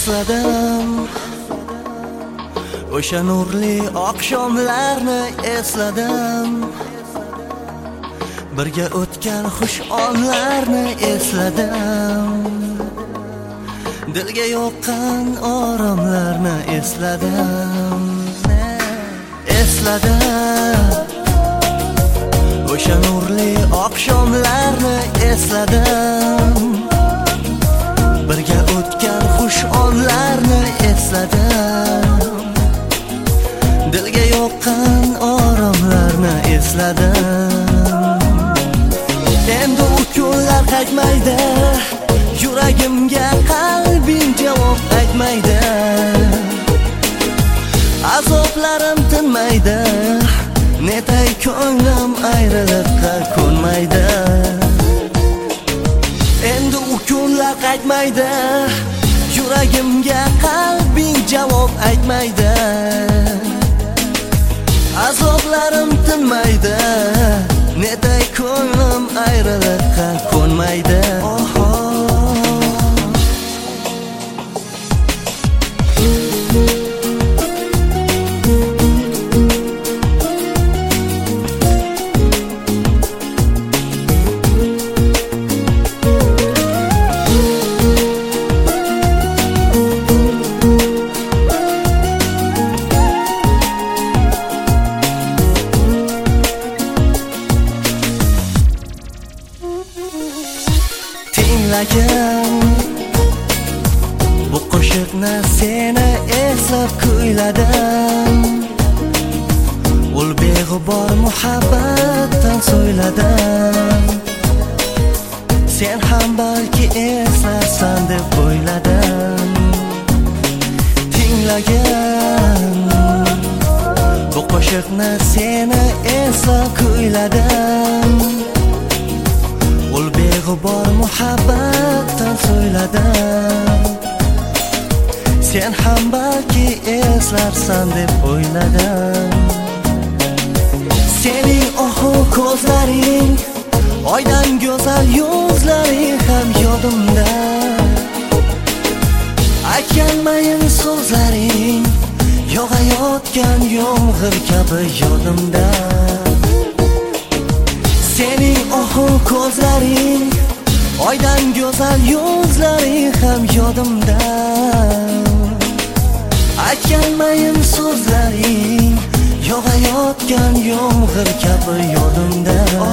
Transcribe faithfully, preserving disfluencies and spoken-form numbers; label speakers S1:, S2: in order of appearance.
S1: esladim. O'sha nurli oqshomlarni esladim. Birga o'tgan xush onlarni esladim. Dilga yoqqan oromlarni esladim. Esladim. O'sha nurli oqshomlarni esladim. Birga o'tgan xush onlarni esladim. Dilga yoqqan oromlarni esladim. Endi u kunlar qaytmaydi. Yuragimga qalbing javob aytmaydi. Azoblarim tinmaydi. Netay ko'nglim ayriliqqa ko'nmaydi. Endi u kunlar qaytmaydi. Yuragimga qalbing javob aytmaydi. Azoblarim tinmaydi. Netay ko'nglim ayriliqqa ko'nmaydi. Oho. Bu qo'shiqni seni eslab kuyladim. Ul beg'ubor muhabbatdan so'yladim. Sen ham balki eslarsan deb o'yladim. Tinglagan bu qo'shiqni seni eslab kuyladim. Ul beg'ubor muhabbatdan so'yladim. Sen ham balki eslarsan deb o'yladim. Sening ohu ko'zlaring, oydan go'zal yuzlaring ham yodimda. Aytgan mayin so'zlaring, yog'ayotgan yomg'ir kabi yodimda. Sening ohu ko'zlaring, oydan go'zal yuzlaring ham yodimda. Aytgan mayin so'zlaring, yog'ayotgan yomg'ir kabi yodimda.